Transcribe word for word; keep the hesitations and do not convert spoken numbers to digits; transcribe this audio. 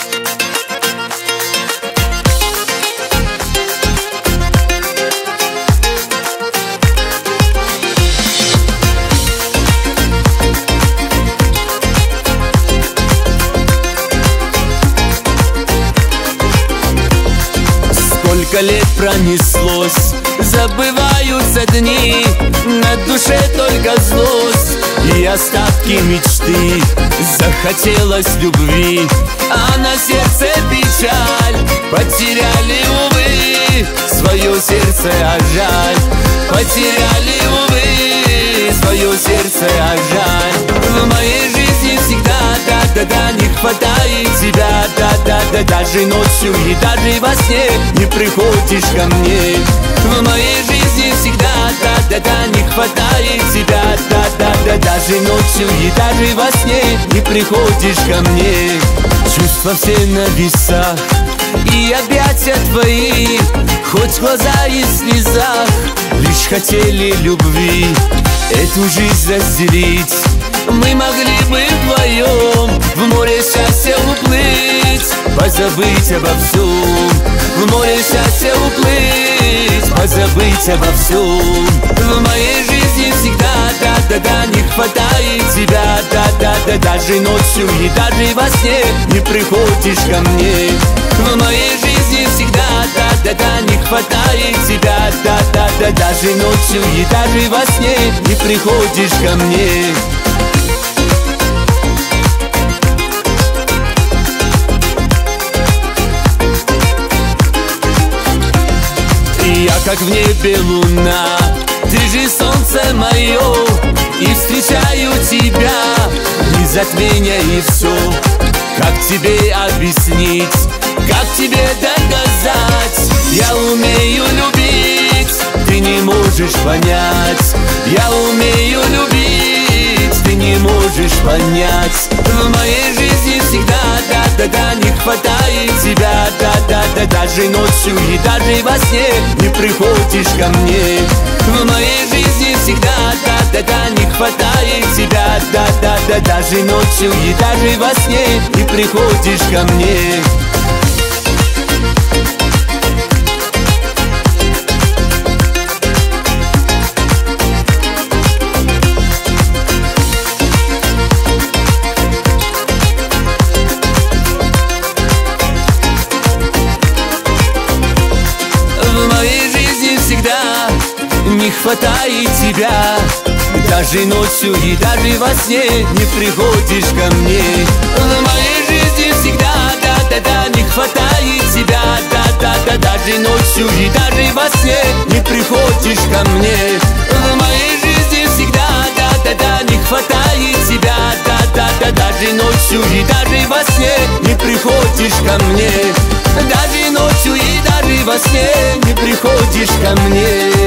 Сколько лет пронеслось, забываются дни, на душе только злость и остатки мечты. Захотелось любви, а на сердце печаль. Потеряли, увы, свое сердце, а жаль. Потеряли, увы, свое сердце, а жаль. В моей жизни всегда да-да-да не хватает тебя, да-да-да. Даже ночью и даже во сне не приходишь ко мне. В моей жизни всегда да-да-да не хватает тебя, да-да-да. Даже ночью и даже во сне не приходишь ко мне. Чувства все на весах и объятия твои, хоть в глаза и слезах, лишь хотели любви. Эту жизнь разделить мы могли бы вдвоем, в море счастья уплыть, позабыть обо всем. В море счастья уплыть, позабыть обо всем. В моей жизни всегда да-да-да не хватает тебя, да-да-да. Даже ночью и даже во сне не приходишь ко мне. В моей жизни всегда да-да-да не хватает тебя, да-да-да. Даже ночью и даже во сне не приходишь ко мне. Я как в небе луна, ты же солнце мое, и встречаю тебя, не затмения и все. Как тебе объяснить, как тебе доказать? Я умею любить, ты не можешь понять. Я умею любить, ты не можешь понять. В моей жизни всегда да-да-да не хватает тебя, да-да-да. Даже ночью и даже во сне не приходишь ко мне. В моей жизни всегда да-да-да не хватает тебя, да-да-да. Даже ночью и даже во сне не приходишь ко мне. Не хватает тебя, даже ночью и даже во сне не приходишь ко мне. В моей жизни всегда да-да-да не хватает тебя, да-да-да. Даже ночью и даже во сне не приходишь ко мне. В моей жизни всегда да-да-да не хватает тебя, да-да-да. Даже ночью и даже во сне не приходишь ко мне. Даже ночью и даже во сне не приходишь ко мне.